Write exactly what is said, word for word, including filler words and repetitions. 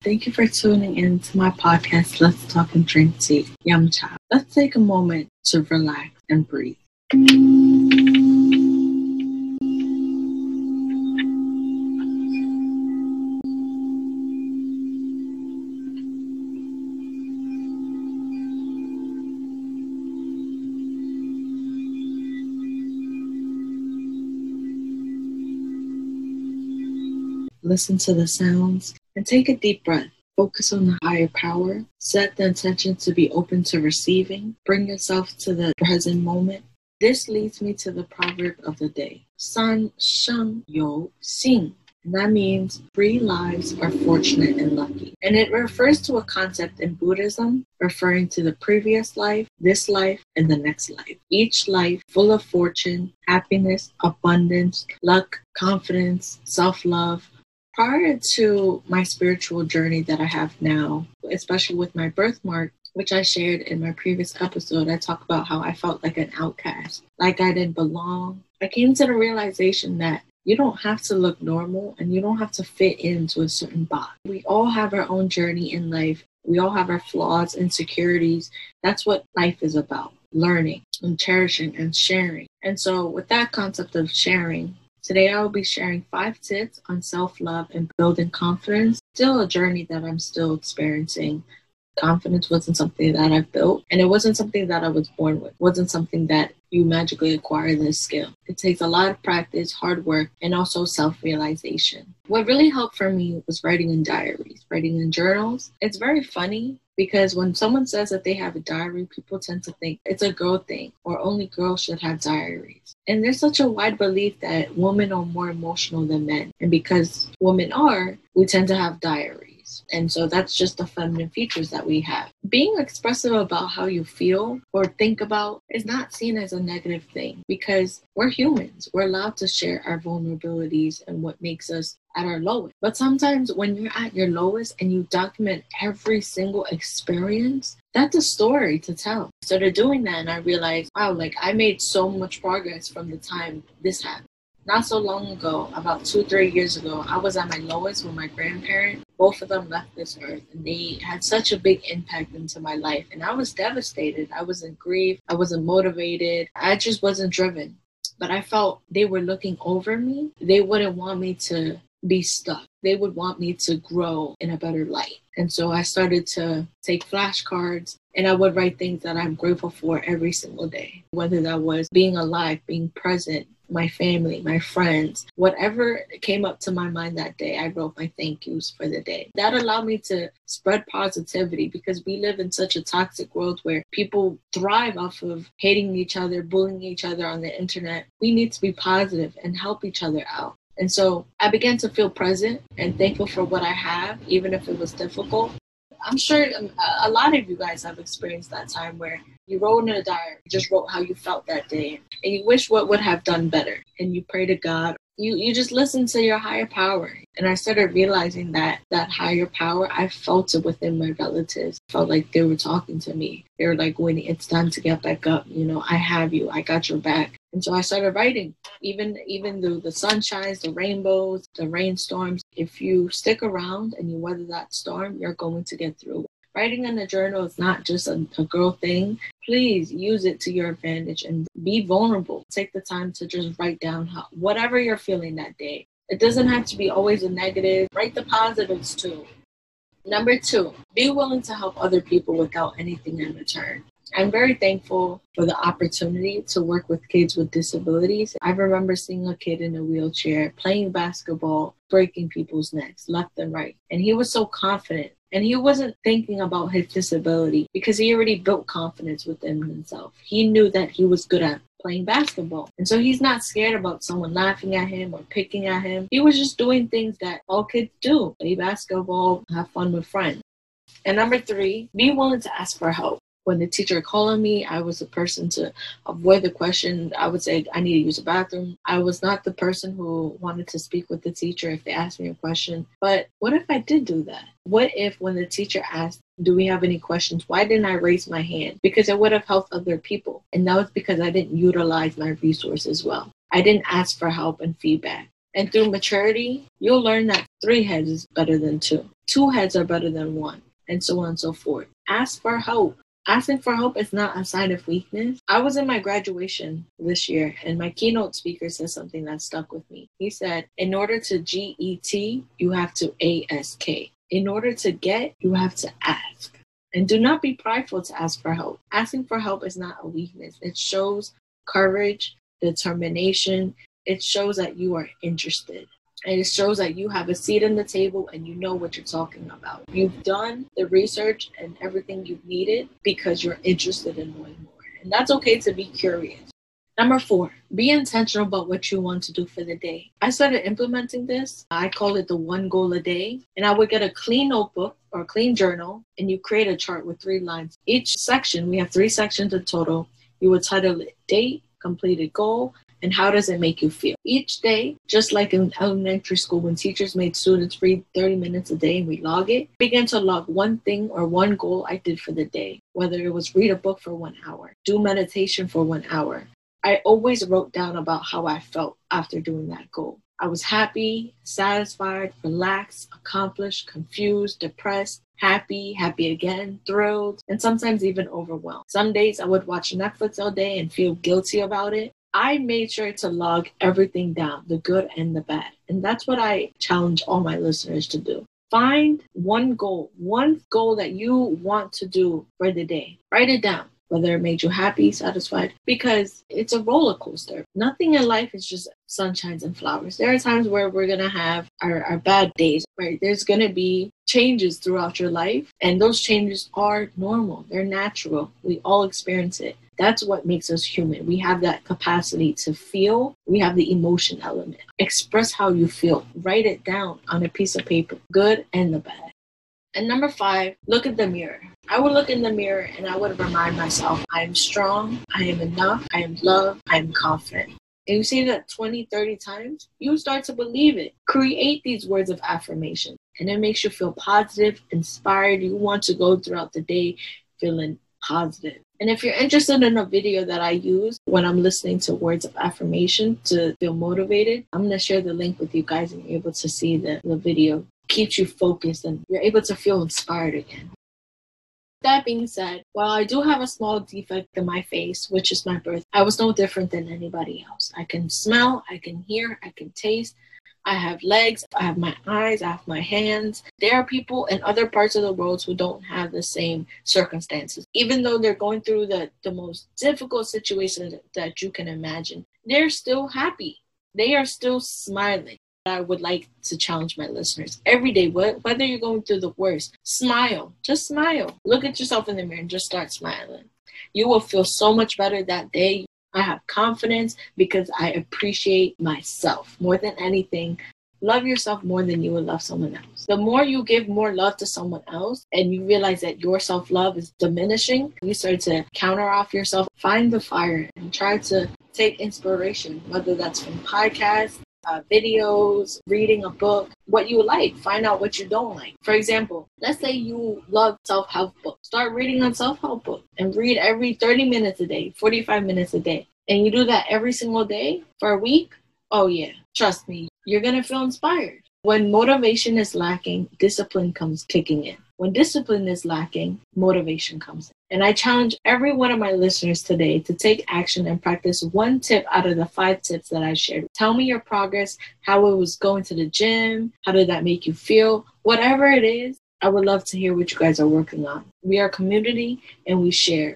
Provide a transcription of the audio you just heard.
Thank you for tuning in to my podcast, Let's Talk and Drink Tea, Yum Cha. Let's take a moment to relax and breathe. Listen to the sounds and take a deep breath. Focus on the higher power. Set the intention to be open to receiving. Bring yourself to the present moment. This leads me to the proverb of the day. San Sheng You Xing. And that means three lives are fortunate and lucky. And it refers to a concept in Buddhism referring to the previous life, this life, and the next life. Each life full of fortune, happiness, abundance, luck, confidence, self-love. Prior to my spiritual journey that I have now, especially with my birthmark, which I shared in my previous episode, I talk about how I felt like an outcast, like I didn't belong. I came to the realization that you don't have to look normal and you don't have to fit into a certain box. We all have our own journey in life. We all have our flaws, insecurities. That's what life is about, learning and cherishing and sharing. And so with that concept of sharing, today I will be sharing five tips on self-love and building confidence. Still a journey that I'm still experiencing. Confidence wasn't something that I've built, and it wasn't something that I was born with. It wasn't something that you magically acquire this skill. It takes a lot of practice, hard work, and also self-realization. What really helped for me was writing in diaries, writing in journals. It's very funny because when someone says that they have a diary, people tend to think it's a girl thing or only girls should have diaries. And there's such a wide belief that women are more emotional than men. And because women are, we tend to have diaries. And so that's just the feminine features that we have. Being expressive about how you feel or think about is not seen as a negative thing because we're humans. We're allowed to share our vulnerabilities and what makes us at our lowest. But sometimes when you're at your lowest and you document every single experience, that's a story to tell. I started doing that and I realized, wow, like I made so much progress from the time this happened. Not so long ago, about two, three years ago, I was at my lowest with my grandparents. Both of them left this earth and they had such a big impact into my life. And I was devastated. I wasn't grieved. I wasn't motivated. I just wasn't driven. But I felt they were looking over me. They wouldn't want me to be stuck. They would want me to grow in a better light. And so I started to take flashcards and I would write things that I'm grateful for every single day, whether that was being alive, being present, my family, my friends, whatever came up to my mind that day, I wrote my thank yous for the day. That allowed me to spread positivity because we live in such a toxic world where people thrive off of hating each other, bullying each other on the internet. We need to be positive and help each other out. And so I began to feel present and thankful for what I have, even if it was difficult. I'm sure a lot of you guys have experienced that time where you wrote in a diary, you just wrote how you felt that day, and you wish what would have done better. And you pray to God. You you just listen to your higher power. And I started realizing that that higher power, I felt it within my relatives. I felt like they were talking to me. They were like, Winnie, it's time to get back up. You know, I have you. I got your back. And so I started writing. Even even though the sun shines, the rainbows, the rainstorms, if you stick around and you weather that storm, you're going to get through it. Writing in a journal is not just a, a girl thing. Please use it to your advantage and be vulnerable. Take the time to just write down how, whatever you're feeling that day. It doesn't have to be always a negative. Write the positives too. Number two, be willing to help other people without anything in return. I'm very thankful for the opportunity to work with kids with disabilities. I remember seeing a kid in a wheelchair playing basketball, breaking people's necks left and right. And he was so confident. And he wasn't thinking about his disability because he already built confidence within himself. He knew that he was good at playing basketball. And so he's not scared about someone laughing at him or picking at him. He was just doing things that all kids do. Play basketball, have fun with friends. And number three, be willing to ask for help. When the teacher called on me, I was the person to avoid the question. I would say, I need to use a bathroom. I was not the person who wanted to speak with the teacher if they asked me a question. But what if I did do that? What if when the teacher asked, do we have any questions? Why didn't I raise my hand? Because it would have helped other people. And that was because I didn't utilize my resources well. I didn't ask for help and feedback. And through maturity, you'll learn that three heads is better than two. Two heads are better than one, and so on and so forth. Ask for help. Asking for help is not a sign of weakness. I was in my graduation this year, and my keynote speaker said something that stuck with me. He said, in order to G E T, you have to A S K. In order to get, you have to ask. And do not be prideful to ask for help. Asking for help is not a weakness. It shows courage, determination. It shows that you are interested. And it shows that you have a seat at the table and you know what you're talking about. You've done the research and everything you've needed because you're interested in knowing more. And that's okay to be curious. Number four, be intentional about what you want to do for the day. I started implementing this. I call it the one goal a day. And I would get a clean notebook or a clean journal, and you create a chart with three lines. Each section, we have three sections in total. You would title it date, completed goal, and how does it make you feel? Each day, just like in elementary school when teachers made students read thirty minutes a day and we log it, begin to log one thing or one goal I did for the day, whether it was read a book for one hour, do meditation for one hour. I always wrote down about how I felt after doing that goal. I was happy, satisfied, relaxed, accomplished, confused, depressed, happy, happy again, thrilled, and sometimes even overwhelmed. Some days I would watch Netflix all day and feel guilty about it. I made sure to log everything down, the good and the bad. And that's what I challenge all my listeners to do. Find one goal, one goal that you want to do for the day. Write it down, whether it made you happy, satisfied, because it's a roller coaster. Nothing in life is just sunshines and flowers. There are times where we're going to have our, our bad days, right? There's going to be changes throughout your life, and those changes are normal. They're natural. We all experience it. That's what makes us human. We have that capacity to feel. We have the emotion element. Express how you feel. Write it down on a piece of paper, good and the bad. And number five, look at the mirror. I would look in the mirror and I would remind myself, I am strong, I am enough, I am loved, I am confident. And you say that twenty, thirty times, you start to believe it. Create these words of affirmation, and it makes you feel positive, inspired. You want to go throughout the day feeling positive. And if you're interested in a video that I use when I'm listening to words of affirmation to feel motivated, I'm going to share the link with you guys and you're able to see the, the video. Keeps you focused and you're able to feel inspired again. That being said, while I do have a small defect in my face, which is my birth, I was no different than anybody else. I can smell, I can hear, I can taste. I have legs, I have my eyes, I have my hands. There are people in other parts of the world who don't have the same circumstances. Even though they're going through the, the most difficult situations that you can imagine, they're still happy. They are still smiling. I would like to challenge my listeners every day, whether you're going through the worst, smile, just smile. Look at yourself in the mirror and just start smiling. You will feel so much better that day. I have confidence because I appreciate myself more than anything. Love yourself more than you would love someone else. The more you give more love to someone else and you realize that your self-love is diminishing, you start to counter off yourself. Find the fire and try to take inspiration, whether that's from podcasts, Uh, videos, reading a book, what you like. Find out what you don't like. For example, let's say you love self-help books. Start reading a self-help book and read every thirty minutes a day, forty-five minutes a day. And you do that every single day for a week. Oh yeah, trust me, you're going to feel inspired. When motivation is lacking, discipline comes kicking in. When discipline is lacking, motivation comes in. And I challenge every one of my listeners today to take action and practice one tip out of the five tips that I shared. Tell me your progress, how it was going to the gym, how did that make you feel? Whatever it is, I would love to hear what you guys are working on. We are a community and we share.